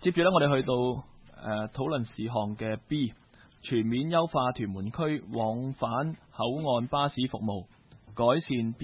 接住呢，我哋去到討論事項嘅 B， 全面優化屯門區往返口岸巴士服務，改善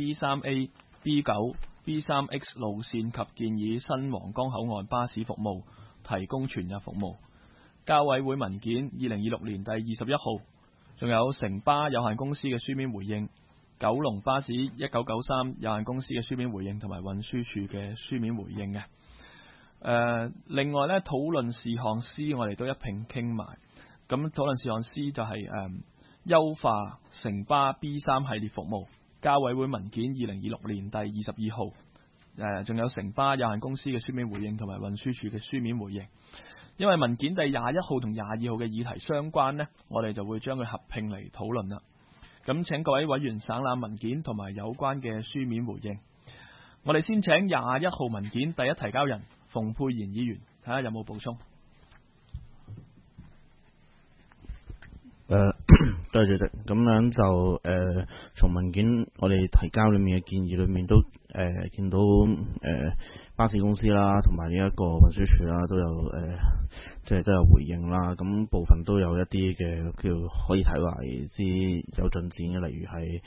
B3A、B9、B3X 路線及建議新皇崗口岸巴士服務提供全日服務。交委會文件2026年第21號，仲有城巴有限公司嘅書面回應，九龍巴士1993有限公司嘅書面回應，同埋運輸署嘅書面回應嘅。另外呢，討論事項 C 我哋都一併傾埋。咁討論事項 C 就係優化城巴 B3 系列服務。交委會文件2026年第22號，仲有城巴有限公司嘅書面回應同埋運輸署嘅書面回應。因為文件第21號同22號嘅議題相關呢，我哋就會將佢合併嚟討論啦。咁請各位委員省覽文件同埋有關嘅書面回應。我哋先請21號文件第一提交人馮沛然議員睇下有冇補充。 多謝主席。咁樣就從文件我哋提交裏面嘅建議裏面都見到巴士公司啦，同埋呢一個運輸署啦，都有即係都有回應啦。咁部分都有一啲嘅叫可以睇為之有進展嘅，例如係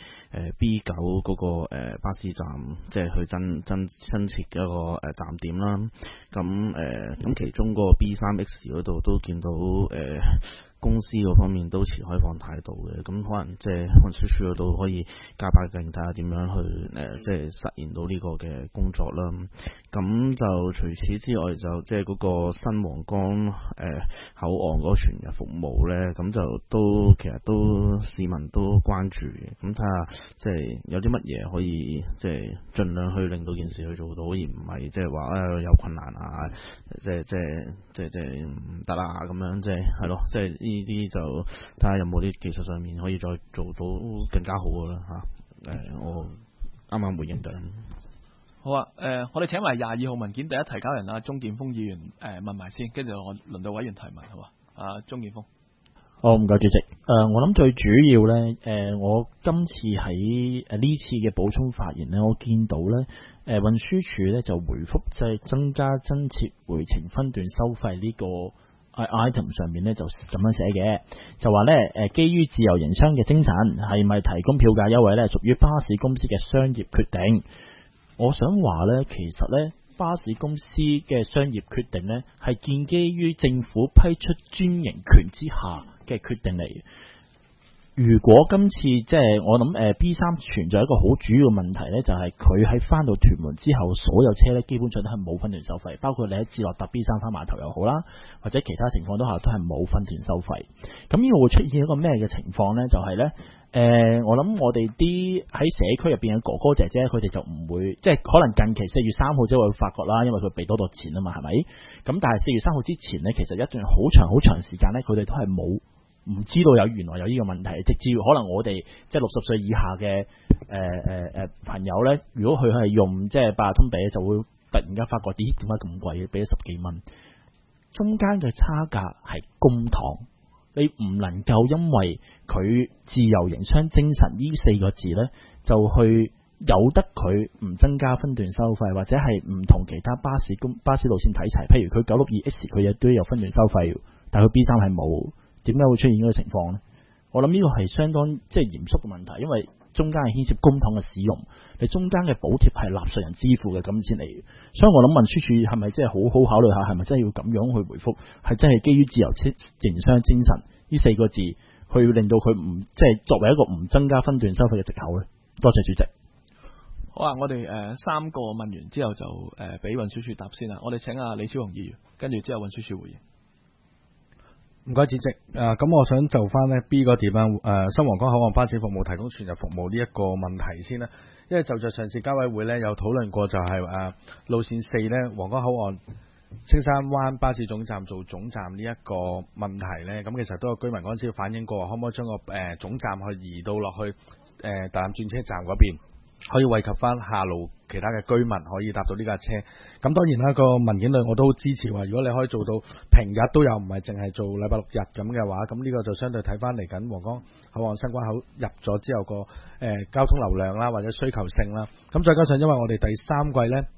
B9嗰個巴士站，即係去新設嘅一個站點啦。咁其中嗰個 B3X 嗰度都見到公司嗰方面都持開放態度嘅，咁可能即係運輸署嗰度可以加把勁睇下點樣去即係實現到呢個嘅工作啦。咁就除此之外，就即係嗰個新皇崗口岸嗰個全日服務咧，咁就其實都市民都關注嘅。咁睇下即係有啲乜嘢可以即係盡量去令到件事去做到，而唔係即係話有困難啊，即係唔得啊咁樣，即係咯，即係呢啲就睇下有冇啲技術上面可以再做到更加好嘅啦嚇。我啱啱回應緊。 好啊，我哋請埋22號文件第一提交人啊，鍾建峰議員問埋先，跟住我輪到委員提問，好嘛？鍾建峰。 好，唔該主席。我諗最主要呢，我今次喺呢次嘅補充發言呢，我見到呢，運輸署呢就回覆即係增加增設回程分段收費呢個item 上面呢就咁樣寫嘅，就話呢，基於自由營商嘅精神，係咪提供票價優惠呢？屬於巴士公司嘅商業決定。我想話呢，其實呢，巴士公司嘅商業決定呢，係建基於政府批出專營權之下嘅決定嚟。如果今次即係我諗B3 存在一個好主要嘅問題呢，就係佢喺翻到屯門之後，所有車呢基本上都係冇分段收費，包括你喺置樂搭 B3 翻碼頭又好啦，或者其他情況都係冇分段收費。咁呢個會出現一個咩嘅情況呢？就係呢，我諗我哋啲喺社區入邊嘅哥哥姐姐，佢哋就唔會即係可能近期4月3號之後會發覺啦，因為佢俾多咗錢啊嘛，係咪？咁但係4月3號之前呢，其實一段好長時間呢，佢哋都係唔知道原來有呢個問題，直至可能我哋即係60歲以下嘅朋友呢，如果佢係用即係八達通俾，就會突然間發覺點解咁貴，俾咗10幾蚊，中間嘅差價係公帑，你唔能夠因為佢自由營商精神呢4個字呢，就去由得佢唔增加分段收費，或者係唔同其他巴士路線睇齊，譬如佢962X 佢亦都有分段收費，但係佢 B3 係冇。點解會出現呢個情況呢？我諗呢個係相當即係嚴肅嘅問題，因為中間係牽涉公帑嘅使用，你中間嘅補貼係納稅人支付嘅金錢嚟，所以我諗運輸署係咪真係好好考慮下，係咪真係要咁樣去回覆，係真係基於自由營商精神呢4個字，去令到佢唔即係作為一個唔增加分段收費嘅藉口呢？多謝主席。 好啊，我哋3個問完之後就俾運輸署答先啦。我哋請阿李超雄議員，跟住之後運輸署回應。 唔該主席，咁我想就翻呢 B 嗰點啦，新皇崗口岸巴士服務提供全日服務呢一個問題先啦，因為就在上次交委會呢有討論過，就係路線4呢皇崗口岸青山灣巴士總站做總站呢一個問題呢，咁其實都有居民嗰陣時反映過，可唔可以將個總站去移到落去大欖轉車站嗰邊，可以惠及翻下路其他嘅居民可以搭到呢架車。咁當然啦，個文件裏我都好支持話，如果你可以做到平日都有，唔係淨係做禮拜6日咁嘅話，咁呢個就相對睇翻嚟緊皇崗口岸新關口入咗之後個交通流量啦，或者需求性啦。咁再加上因為我哋第3季呢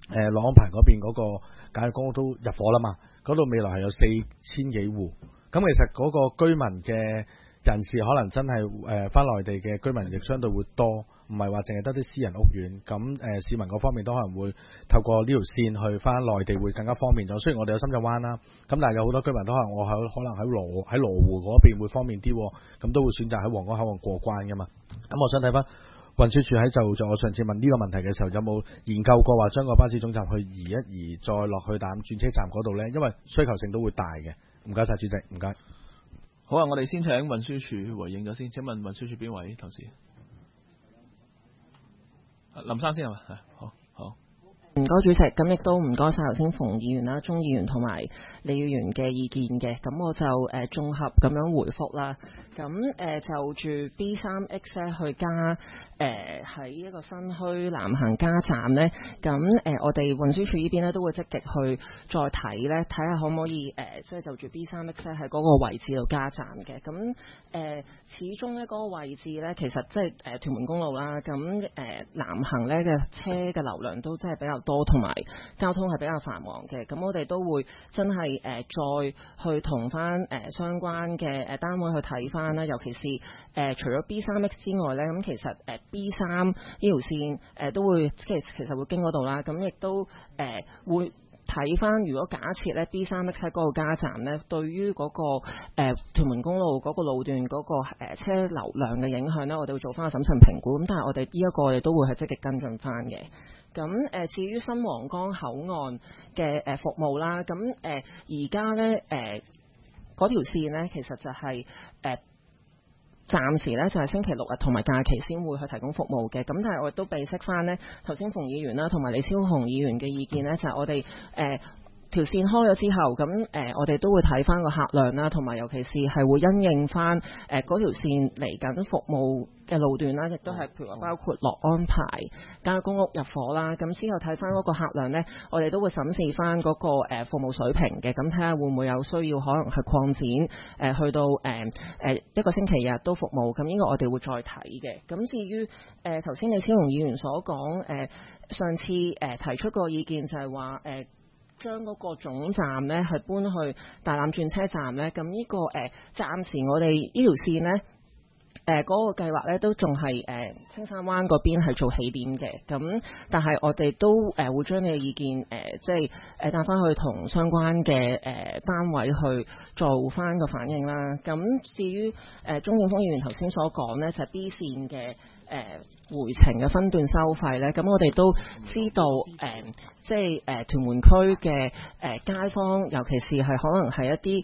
樂安排嗰邊嗰個簡約公屋都入伙啦嘛，嗰度未來係有4000幾戶，咁其實嗰個居民嘅人士可能真係翻內地嘅居民亦相對會多，唔係話淨係得啲私人屋苑，咁市民嗰方面都可能會透過呢條線去翻內地會更加方便咗。雖然我哋有深圳灣啦，咁但係有好多居民都可能喺羅湖嗰邊會方便啲，咁都會選擇喺皇崗口岸過關噶嘛。咁我想睇翻運輸署喺就我上次問呢個問題嘅時候，有冇研究過話將個巴士總站去移一移，再落去大欖轉車站嗰度呢？因為需求性都會大嘅。唔該晒主席，唔該。 好啊，我哋先請運輸署回應咗先。請問運輸署邊位同事？林生先係嘛？好。 唔該主席，咁亦都唔該晒頭先馮議員啦、鍾議員同埋李議員嘅意見嘅，咁我就綜合咁樣回覆啦。咁就住 B3X 咧去加喺一個新墟南行加站呢。咁我哋運輸署呢邊呢都會積極去再睇咧，睇下可唔可以即係就住 B3X 咧喺嗰個位置度加站嘅。咁始終咧嗰個位置咧，其實即係屯門公路啦，咁南行咧嘅車嘅流量都真係比較多，同埋交通係比較繁忙嘅。咁我哋都會真係再去同翻相關嘅單位去睇翻啦，尤其是除咗 B3X 之外咧，咁其實B3呢條線都會其實會經嗰度啦。咁亦都會睇翻，如果假設咧 B3X 喺嗰度加站咧，對於嗰個屯門公路嗰個路段嗰個車流量嘅影響咧，我哋會做翻個審慎評估。咁但係我哋呢一個我哋都會係積極跟進翻嘅。咁至於新皇崗口岸嘅服務啦，咁而家咧嗰條線咧，其實就係暫時咧就係星期六日同埋假期先會去提供服務嘅。咁但係我亦都備悉翻呢頭先馮議員啦同埋李超雄議員嘅意見呢，就係我哋條線開咗之後，咁我哋都會睇翻個客量啦，同埋尤其是係會因應翻嗰條線嚟緊服務嘅路段啦，亦都係譬如話包括樂安排簡約公屋入伙啦。咁之後睇翻嗰個客量呢，我哋都會審視翻嗰個服務水平嘅，咁睇下會唔會有需要可能去擴展去到一個星期日都服務。咁呢個我哋會再睇嘅。咁至於頭先李超雄議員所講上次提出個意見就係話將嗰個總站呢係搬去大欖轉車站呢。咁呢個暫時我哋呢條線呢，嗰個計劃呢都仲係青山灣嗰邊係做起點嘅。咁但係我哋都會將你嘅意見即係帶翻去同相關嘅單位去做翻個反應啦。咁至於鍾建峰議員頭先所講呢，就係 B 線嘅回程嘅分段收費呢，咁我哋都知道即係屯門區嘅街坊，尤其是係可能係一啲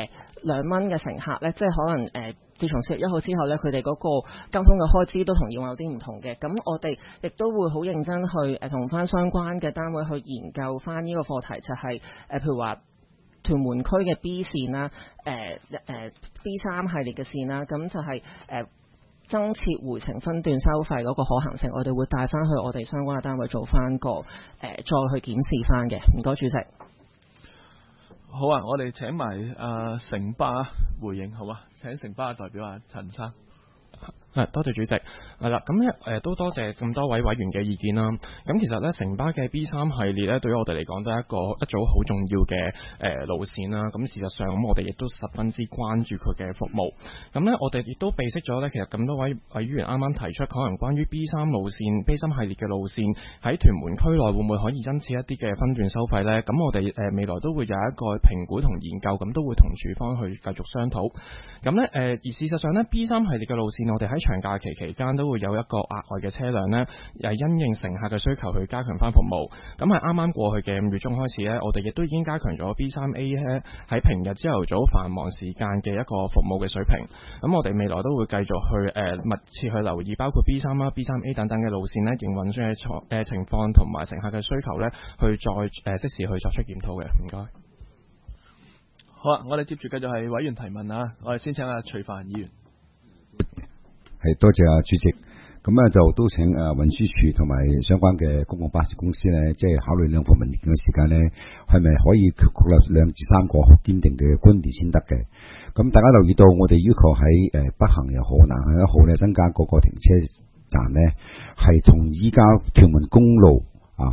2蚊嘅乘客呢，即係可能自從4月1號之後呢，佢哋嗰個交通嘅開支都同以往有啲唔同嘅。咁我哋亦都會好認真去同翻相關嘅單位去研究翻呢個課題，就係譬如話屯門區嘅 B 線啦，B3 系列嘅線啦，咁就係增設回程分段收費嗰個可行性，我哋會帶翻去我哋相關嘅單位做翻個再去檢視翻嘅。唔該，主席。 好啊，我哋請埋城巴回應，好啊，請城巴嘅代表陳生。 多謝主席。係啦，咁咧都多謝咁多位委員嘅意見啦。咁其實咧，城巴嘅 B3 系列咧，對於我哋嚟講都係一組好重要嘅路線啦。咁事實上，咁我哋亦都十分之關注佢嘅服務。咁咧，我哋亦都備悉咗咧，其實咁多位委員啱啱提出，可能關於 B3 路線、B3 系列嘅路線喺屯門區內會唔會可以增設一啲嘅分段收費咧？咁我哋未來都會有一個評估同研究，咁都會同署方去繼續商討。咁咧而事實上咧 B3 系列嘅路線，我哋喺長假期期間都會有一個額外嘅車輛呢，因應乘客嘅需求去加強翻服務。咁係啱啱過去嘅5月中開始呢，我哋亦都已經加強咗 B3A 呢喺平日朝頭早繁忙時間嘅一個服務嘅水平。咁我哋未來都會繼續去密切去留意，包括 B3 啦、B3A 等等嘅路線呢，營運嘅情況同埋乘客嘅需求呢，去再適時去作出檢討嘅。唔該。 好啊，我哋接住繼續係委員提問啊，我哋先請徐帆議員。 係多謝主席，咁就都請運輸署同埋相關嘅公共巴士公司呢，即係考慮兩份文件嘅時間呢，係咪可以確立2至3個好堅定嘅觀點先得嘅？咁大家留意到，我哋要求喺北行又好、南行又好呢，增加嗰個停車站呢，係同依家屯門公路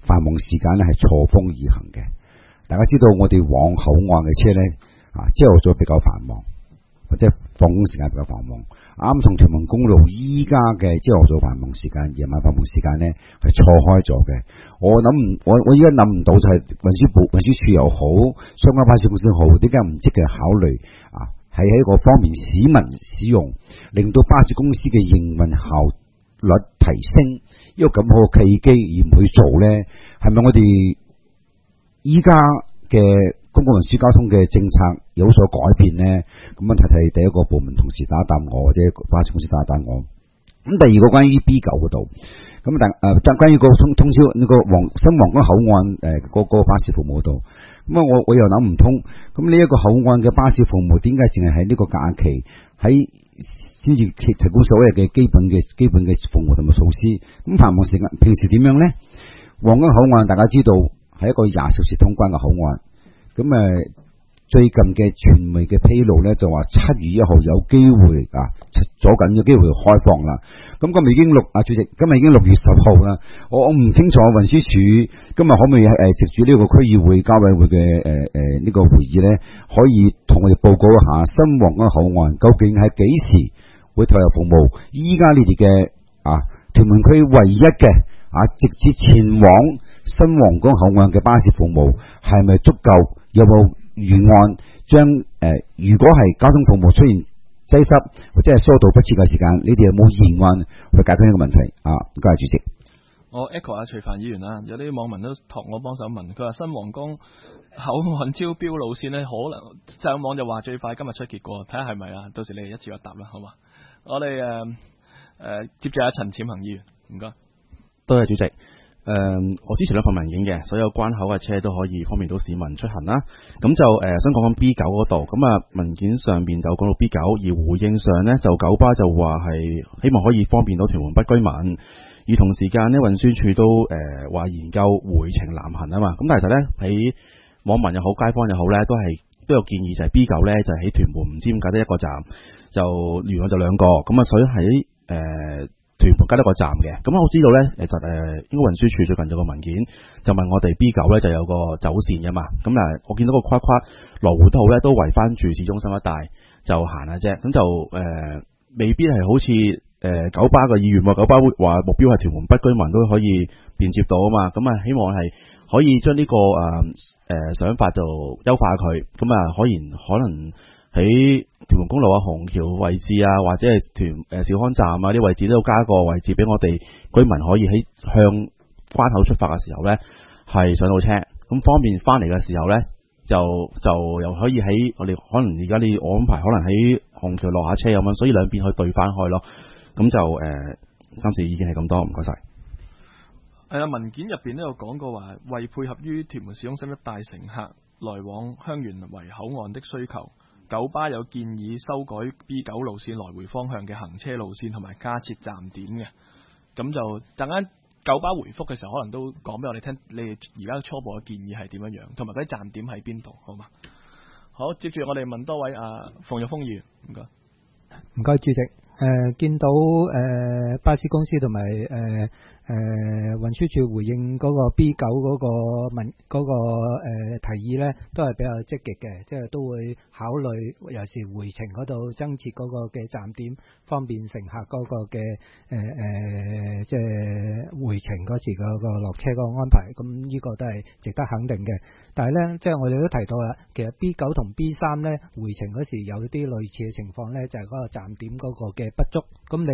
繁忙時間咧係錯峰而行嘅。大家知道我哋往口岸嘅車咧朝頭早比較繁忙，或者放工時間比較繁忙。啱同屯門公路依家嘅朝頭早繁忙時間、夜晚繁忙時間咧係錯開咗嘅。我依家諗唔到就係運輸署又好，相關巴士公司好，點解唔積極考慮係喺一個方面市民使用，令到巴士公司嘅營運效率提升，一個咁好嘅契機而唔去做呢？係咪我哋依家嘅公共運輸交通嘅政策有所改變呢？咁問題係第一個部門同事打答我，或者巴士公司打答我。咁第二個關於 B9 嗰度，咁但關於個通宵呢個新皇崗口岸嗰個巴士服務度，咁我又諗唔通，咁呢一個口岸嘅巴士服務點解淨係喺呢個假期喺先至提供所謂嘅基本嘅服務同埋措施？咁繁忙時間平時點樣呢？皇崗口岸大家知道係一個20小時通關嘅口岸，咁最近嘅傳媒嘅披露咧，就話7月1號有機會左緊有機會開放啦。咁今日已經主席，今日已經6月10號啦。我唔清楚運輸署今日可唔可以藉住呢個區議會交委會嘅呢個會議咧，可以同我哋報告一下新皇崗口岸究竟係幾時會投入服務？依家你哋嘅屯門區唯一嘅直接前往新皇崗口岸嘅巴士服務係咪足夠？有冇預案將如果係交通服務出現擠塞或者係疏導不切嘅時間，你哋有冇預案去解決呢個問題？多謝主席。 我 echo 下徐帆議員啦，有啲網民都託我幫手問，佢話新皇崗口岸招標路線呢，可能上網就話最快今日出結果，睇下係咪啊？到時你哋一次過答啦，好嘛？我哋接住阿陳淺恒議員，唔該。 多謝主席。我之前都份文件嘅，所有關口嘅車都可以方便到市民出行啦。咁就想講講 B9 嗰度，咁文件上邊就講到 B9，而回應上呢，就九巴就話係希望可以方便到屯門北居民，而同時間呢，運輸署都話研究回程南行啊嘛。咁但係其實呢，喺網民又好，街坊又好呢，都有建議就係 B9 呢，就喺屯門唔知點解得一個站，就元朗就兩個，咁所以喺屯門加一個站嘅。咁我知道呢，其實應該運輸署最近有個文件就問我哋 B9 呢就有個走線㗎嘛。咁我見到個框羅湖都好呢，都圍翻住市中心一帶就行下啫。咁就未必係好似九巴嘅意願喎。九巴會話目標係屯門北居民都可以便接到啊嘛。咁希望係可以將呢個想法就優化佢。咁可能喺屯門公路虹橋位置或者係兆康站啲位置都加個位置俾我哋居民可以喺向關口出發嘅時候呢係上到車，咁方便翻嚟嘅時候呢就又可以喺我哋可能而家你我安排可能喺虹橋落下車咁樣，所以兩邊可以對翻開咯。咁就暫時意見係咁多，唔該晒。 文件入邊都有講過話，為配合於屯門市中心一帶乘客來往香園圍口岸的需求，九巴有建議修改 B9 路線來回方向嘅行車路線同埋加設站點嘅。咁就陣間九巴回覆嘅時候，可能都講俾我哋聽，你哋而家初步嘅建議係點樣樣，同埋嗰啲站點喺邊度，好嘛？好，接住我哋問多位馮玉峰議員，唔該。 唔該，主席。見到巴士公司同埋運輸署回應嗰個 B9 嗰個提議呢，都係比較積極嘅，即係都會考慮有時回程嗰度增設嗰個嘅站點，方便乘客嗰個嘅即係回程嗰時嗰個落車嗰個安排。咁呢個都係值得肯定嘅。但係呢，即係我哋都提到啦，其實 B9 同 B3 呢，回程嗰時有啲類似嘅情況呢，就係嗰個站點嗰個嘅不足。咁你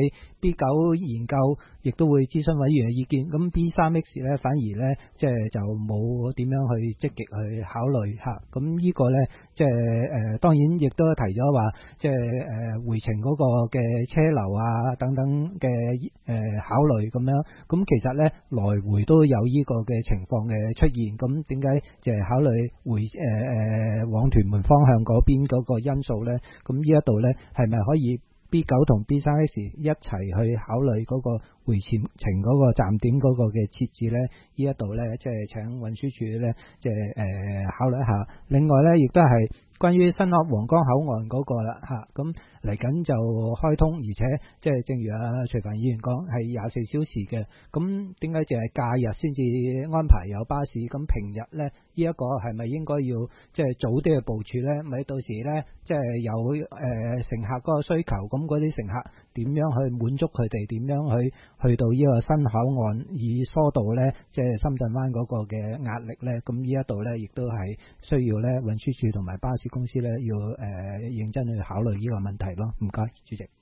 B9 研究亦都會諮詢委員嘅意見，咁 B3X 咧反而咧即係就冇點樣去積極去考慮嚇。咁呢個咧即係當然亦都提咗話，即係回程嗰個嘅車流等等嘅考慮咁樣。咁其實咧來回都有呢個嘅情況嘅出現。咁點解即係考慮往屯門方向嗰邊嗰個因素咧？咁呢一度咧係咪可以B9 同 B3X 一齊去考慮嗰個回程嗰個站點嗰個嘅設置呢？呢一度呢，即係請運輸署呢，即係考慮一下。另外呢，亦都係關於新皇崗口岸嗰個啦嚇，咁嚟緊就開通，而且即係正如徐凡議員講係24小時嘅，咁點解淨係假日先至安排有巴士？咁平日咧呢一個係咪應該要即係早啲去部署咧？咪到時咧即係有乘客嗰個需求，咁嗰啲乘客點樣去滿足佢哋？點樣去到呢個新口岸以疏導咧，即係深圳灣嗰個嘅壓力咧？咁呢一度咧，亦都係需要咧運輸署同埋巴士公司咧，要認真去考慮呢個問題咯。唔該，主席。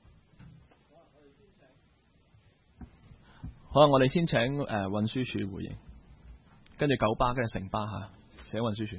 好啊，我哋先請運輸署回應，跟住九巴，跟住城巴嚇，請運輸署。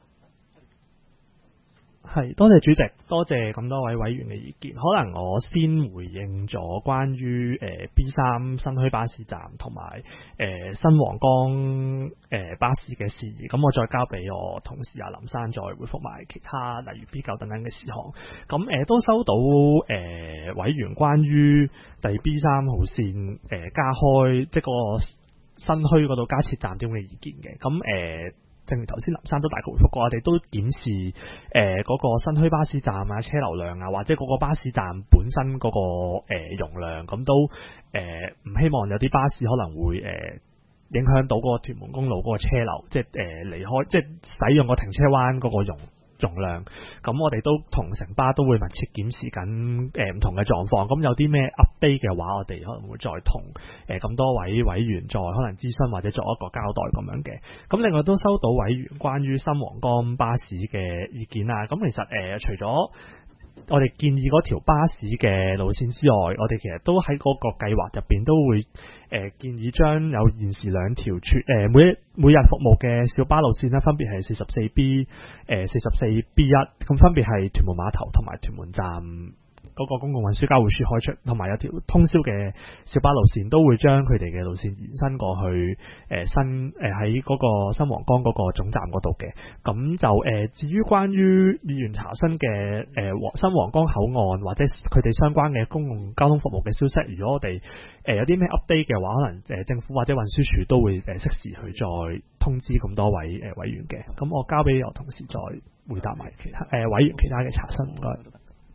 係，多謝主席，多謝咁多位委員嘅意見。可能我先回應咗關於B3 新墟巴士站同埋新皇崗巴士嘅事宜，咁我再交俾我同事阿林生再回覆埋其他例如 B9 等等嘅事項。咁都收到委員關於第 B3 號線加開即係個新墟嗰度加設站點嘅意見嘅。咁正如頭先林生都大概回覆過，我哋都檢視嗰個新墟巴士站啊、車流量啊，或者嗰個巴士站本身嗰個容量，咁都唔希望有啲巴士可能會影響到嗰個屯門公路嗰個車流，即係離開即係使用個停車灣嗰個容量。咁我哋都同城巴都會密切檢視緊唔同嘅狀況。咁有啲咩 update 嘅話，我哋可能會再同咁多位委員再可能諮詢或者作一個交代咁樣嘅。咁另外都收到委員關於新皇崗巴士嘅意見啦。咁其實除咗我哋建議嗰條巴士嘅路線之外，我哋其實都喺嗰個計劃入邊都會建議將有現時兩條每日服務嘅小巴路線呢，分別係 44B、44B1，咁分別係屯門碼頭同埋屯門站嗰個公共運輸交匯處開出，同埋有條通宵嘅小巴路線，都會將佢哋嘅路線延伸過去喺嗰個新皇崗嗰個總站嗰度嘅。咁就至於關於議員查詢嘅新皇崗口岸或者佢哋相關嘅公共交通服務嘅消息，如果我哋有啲咩 update 嘅話，可能政府或者運輸署都會適時去再通知咁多位委員嘅。咁我交俾我同事再回答埋其他委員其他嘅查詢。唔該。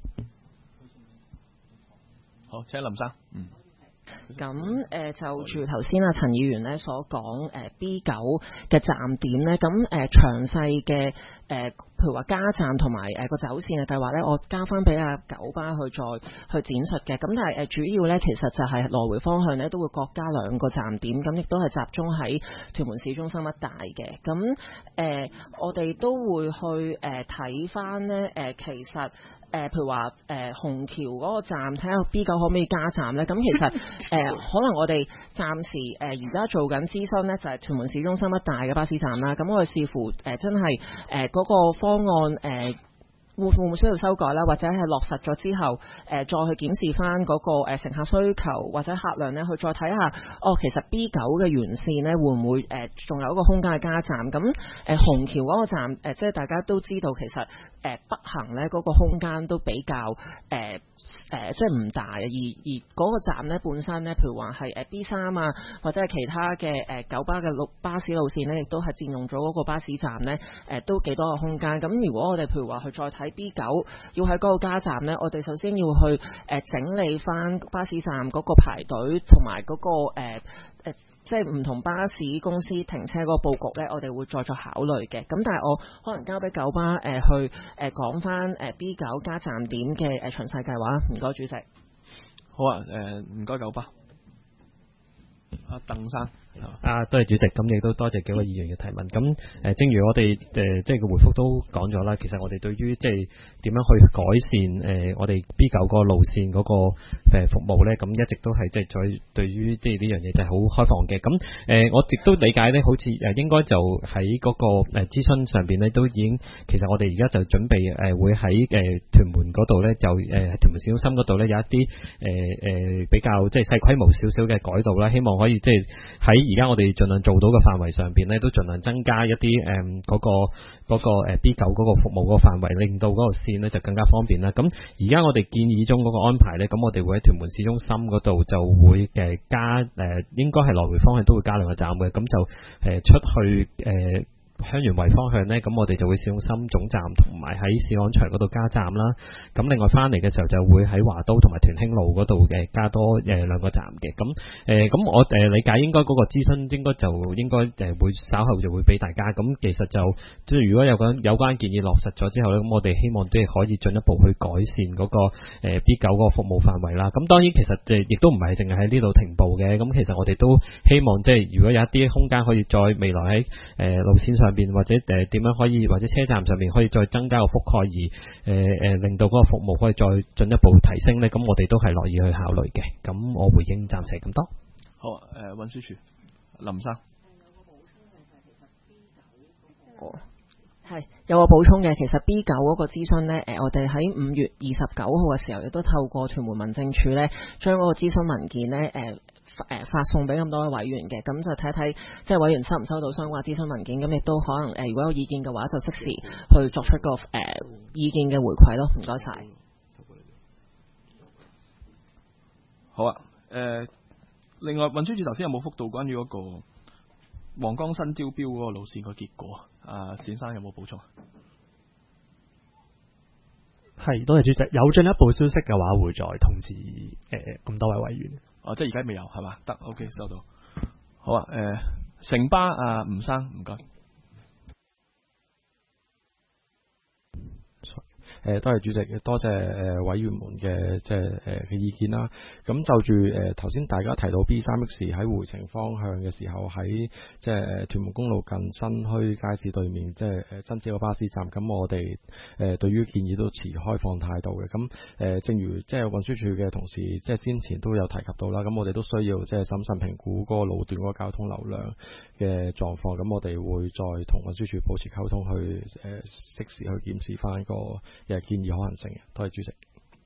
好，請林生。 咁就住頭先陳議員咧所講B9 嘅站點咧，咁詳細嘅譬如話加站同埋個走線嘅計劃咧，我交翻俾阿九巴去再去展述嘅。咁但係主要咧，其實就係來回方向咧都會各加2個站點，咁亦都係集中喺屯門市中心一帶嘅。咁我哋都會去睇翻咧其實。譬如話虹橋嗰個站，睇下 B9 可唔可以加站咧？咁其實可能我哋暫時而家做緊諮詢咧，就係屯門市中心一帶嘅巴士站啦。咁我哋視乎真係嗰個方案會唔會需要修改啦，或者係落實咗之後，再去檢視翻嗰個乘客需求或者客量咧，去再睇下其實 B9 嘅沿線咧會唔會仲有一個空間嘅加站？咁虹橋嗰個站即係大家都知道，其實北行咧嗰個空間都比較即係唔大，而嗰個站咧本身咧，譬如話係B3啊，或者係其他嘅九巴嘅巴士路線咧，亦都係佔用咗嗰個巴士站咧都幾多個空間。咁如果我哋譬如話去再睇B9要喺嗰個加站呢，我哋首先要去整理翻巴士站嗰個排隊同埋嗰個即係唔同巴士公司停車嗰個佈局呢，我哋會再作考慮嘅。咁但係我可能交俾九巴去講翻B9加站點嘅詳細計劃。唔該，主席。 好啊，唔該九巴。阿鄧生。 多謝主席，咁亦都多謝幾位議員嘅提問。咁正如我哋即係個回覆都講咗啦，其實我哋對於即係點樣去改善我哋 B9 個路線嗰個服務咧，咁一直都係即係對於即係呢樣嘢就係好開放嘅。咁我亦都理解咧，好似應該就喺嗰個諮詢上邊咧，都已經其實我哋而家就準備會喺屯門嗰度咧，就屯門市中心嗰度咧有一啲比較即係細規模少少嘅改動啦，希望可以即係喺而家我哋盡量做到嘅範圍上邊咧，都盡量增加一啲嗰個B9 嗰個服務嗰個範圍，令到嗰個線咧就更加方便啦。咁而家我哋建議中嗰個安排咧，咁我哋會喺屯門市中心嗰度就會加應該係來回方向都會加2個站嘅，咁就出去香園圍方向呢，咁我哋就會市中心總站同埋喺市廣場嗰度加站啦。咁另外翻嚟嘅時候就會喺華都同埋屯興路嗰度嘅加多兩個站嘅。咁我理解應該嗰個諮詢應該會稍後就會俾大家。咁其實就即係如果有關建議落實咗之後呢，咁我哋希望即係可以進一步去改善嗰個B9嗰個服務範圍啦。咁當然其實亦都唔係淨係喺呢度停步嘅。咁其實我哋都希望即係如果有一啲空間可以再未來喺路線上邊或者點樣可以或者車站上面可以再增加個覆蓋而令到嗰個服務可以再進一步提升呢，咁我哋都係樂意去考慮嘅。咁我回應暫時咁多。 好，運輸署林生。 係有個補充嘅，其實 B9 嗰個諮詢呢，我哋喺5月29號嘅時候，亦都透過屯門民政處呢，將嗰個諮詢文件呢發送俾咁多位委員嘅，咁就睇睇即係委員收唔收到相關諮詢文件，咁亦都可能如果有意見嘅話，就適時去作出個意見嘅回饋咯。唔該晒。 好啊，另外運輸署頭先有冇覆到關於嗰個皇崗新招標嗰個路線個結果？冼生有冇補充？ 係，多謝主席。有進一步消息嘅話，會再通知咁多位委員。 即係而家未有係嘛？得 ，OK 收到。好啊，城巴吳生唔該。 多謝主席，多謝委員們嘅嘅意見啦。咁就住頭先大家提到 B3X 喺回程方向嘅時候，喺即係屯門公路近新墟街市對面，即係增設個巴士站。咁我哋對於建議都持開放態度嘅。咁正如即係運輸署嘅同事即係先前都有提及到啦。咁我哋都需要即係審慎評估嗰個路段嗰個交通流量嘅狀況。咁我哋會再同運輸署保持溝通，去適時去檢視翻個嘅建議可行性嘅。多謝主席。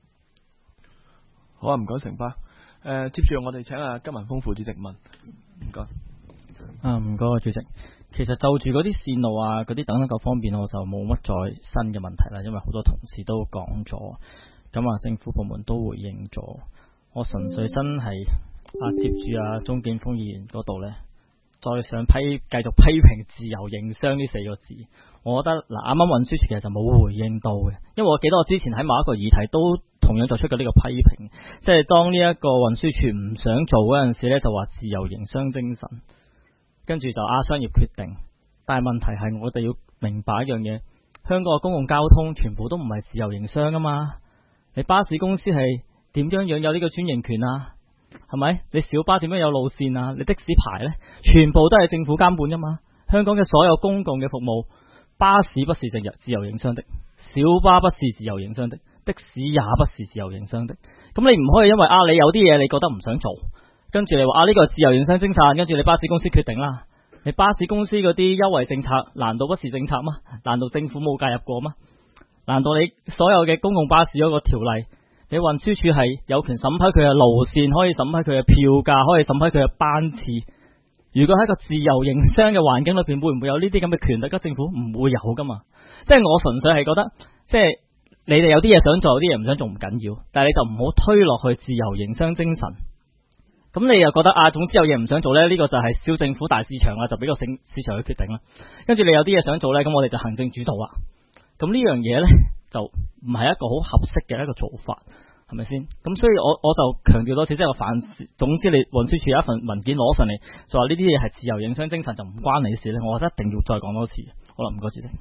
好啊，唔該城巴。接住我哋請金文豐副主席問。唔該。 唔該主席。其實就住嗰啲線路嗰啲等等各方面，我就冇乜再新嘅問題啦，因為好多同事都講咗，咁政府部門都回應咗。我純粹真係接住鍾建峰議員嗰度呢，再想繼續批評自由營商呢4個字。我覺得啱啱運輸署其實就冇回應到嘅，因為我記得我之前喺某一個議題都同樣作出過呢個批評，即係當呢一個運輸署唔想做嗰陣時呢，就話自由營商精神，跟住就商業決定。但係問題係我哋要明白一樣嘢，香港嘅公共交通全部都唔係自由營商啊嘛，你巴士公司係點樣有呢個專營權啊？係咪？你小巴點樣有路線啊？你的士牌呢，全部都係政府監管噶嘛。香港嘅所有公共嘅服務，巴士不是自由營商的，小巴不是自由營商的，的士也不是自由營商的。咁你唔可以因為你有啲嘢你覺得唔想做，跟住你話呢個自由營商精神，跟住你巴士公司決定啦。你巴士公司嗰啲優惠政策，難道不是政策嗎？難道政府冇介入過嗎？難道你所有嘅公共巴士嗰個條例，你運輸署係有權審批佢嘅路線，可以審批佢嘅票價，可以審批佢嘅班次？如果喺個自由營商嘅環境裏邊，會唔會有呢啲咁嘅權力？政府唔會有噶嘛。即係我純粹係覺得，即係你哋有啲嘢想做，有啲嘢唔想做唔緊要，但係你就唔好推落去自由營商精神。咁你又覺得總之有嘢唔想做呢，呢個就係小政府大市場就俾個市場去決定啦。跟住你有啲嘢想做呢，咁我哋就行政主導啦。咁呢樣嘢呢，就唔係一個好合適嘅一個做法，係咪先？咁所以我就強調多次，即係總之你運輸署有一份文件攞上嚟，就話呢啲嘢係自由營商精神，就唔關你事呢。我覺得一定要再講多次。好啦，唔該主席。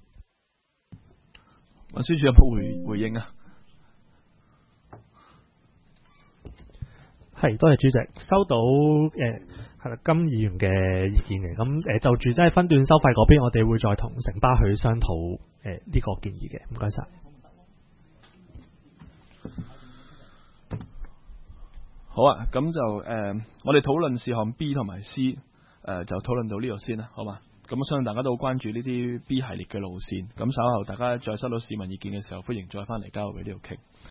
運輸署有冇回應啊？ 係，多謝主席，收到係啦金議員嘅意見嘅。咁就住即係分段收費嗰邊，我哋會再同城巴去商討呢個建議嘅。唔該晒。 好啊，咁就我哋討論事項 B 同埋 C 就討論到呢度先啦，好嘛？咁我相信大家都好關注呢啲 B 系列嘅路線，咁稍後大家再收到市民意見嘅時候，歡迎再翻嚟交俾呢度傾。